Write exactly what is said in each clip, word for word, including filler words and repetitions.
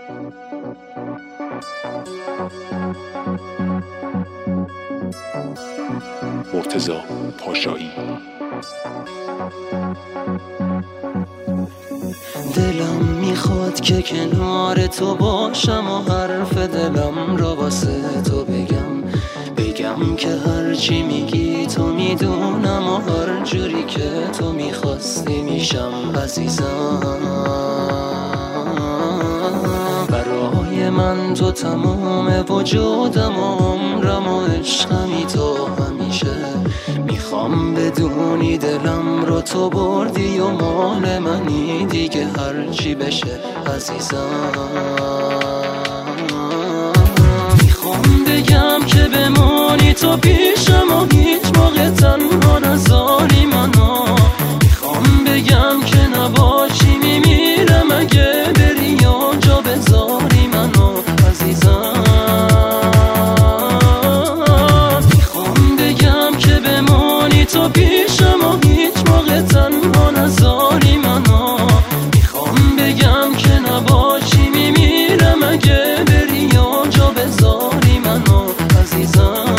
مرتضی پاشایی. دلم میخواد که کنار تو باشم و حرف دلم را واسه تو بگم بگم که هرچی میگی تو میدونم و هر جوری که تو میخواستی میشم عزیزم. برای من تو تمام وجودم و عمرم و عشقمی تو همیشه. میخوام بدونی دلم رو تو بردی و مال منی دیگه هرچی بشه عزیزم. میخوام بگم که بمونی تو پیشم و هیچ موقع تنها نذاری منو. میخوام بگم که نباشی میمیرم اگه بری یا جا بذاری منو عزیزم. میخوام بگم که بمونی تو پیشم و هیچ موقع تنها نذاری منو. میخوام بگم که نباشی میمیرم اگه بری یا جا بذاری منو عزیزم.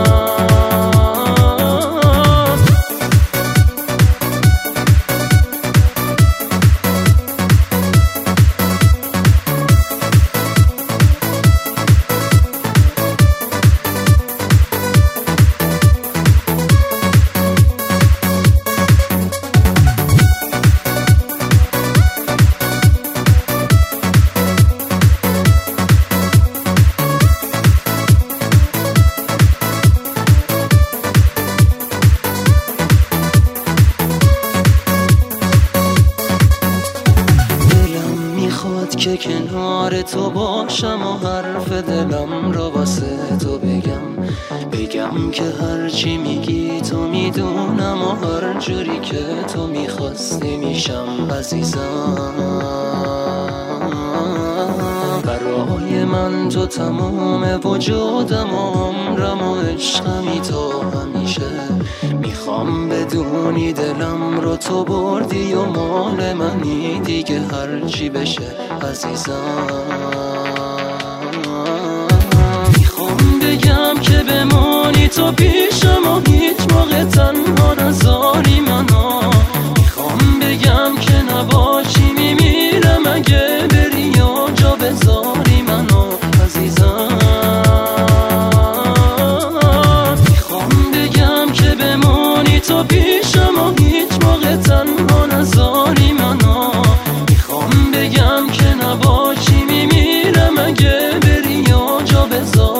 که کنار تو باشم و حرف دلم را واسه تو بگم بگم که هرچی میگی تو میدونم و هر جوری که تو میخواستی میشم عزیزم. برای من تو تمام وجودم و عمرم و عشقمی تو همیشه. میخوام بدونی دلم رو تو بردی و مال منی دیگه هرچی بشه عزیزم. میخوام بگم که بمونی تو پیشم و هیچ موقع تنها نذاری منو. میخوام بگم که نباشی میمیرم اگه بری یا جا بذاری منو عزیزم. میخوام بگم که بمونی تو پیشم و هیچ موقع تنها نذاری منو. میخوام بگم که نباشی میمیرم اگه بری یا جا بذاری